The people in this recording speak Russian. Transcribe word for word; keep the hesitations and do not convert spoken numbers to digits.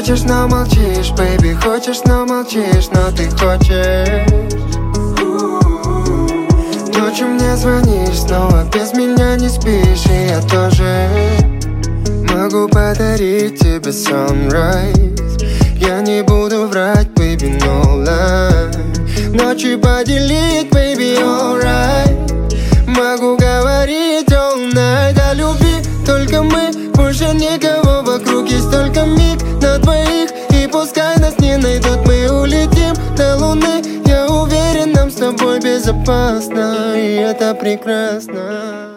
Хочешь, но молчишь, baby, хочешь, но молчишь, но ты хочешь. Ночью мне звонишь, снова без меня не спишь, и я тоже могу подарить тебе sunrise. Я не буду врать, baby, no lie. Ночи поделить, baby, alright. Могу говорить all night о любви, только мы, больше никого вокруг. Есть только миг на двоих, и пускай нас не найдут, мы улетим до луны. Я уверен, нам с тобой безопасно, и это прекрасно.